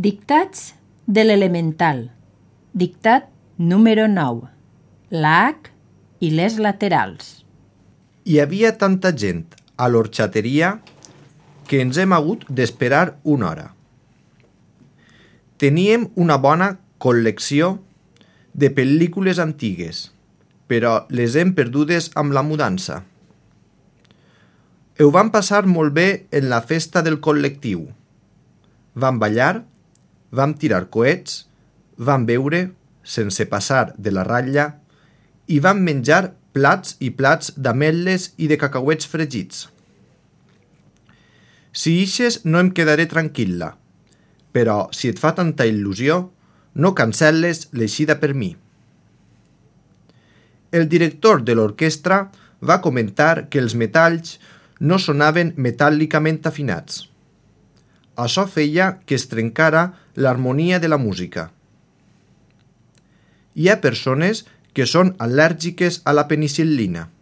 Dictats de l'elemental. Dictat número 9. La H i les laterals. Hi havia tanta gent a l'orxateria que ens hem hagut d'esperar una hora. Teníem una bona col·lecció de pel·lícules antigues, però les hem perdudes amb la mudança. Ho vam passar molt bé en la festa del col·lectiu. Vam ballar, vam tirar coets, vam beure, sense passar de la ratlla, i vam menjar plats i plats d'ametlles i de cacauets fregits. Si ixes no em quedaré tranquil·la, però si et fa tanta il·lusió, no cancel·les l'eixida per mi. El director de l'orquestra va comentar que els metalls no sonaven metàl·licament afinats. Això feia que es trencara l'harmonia de la música. Hi ha persones que són al·lèrgiques a la penicil·lina.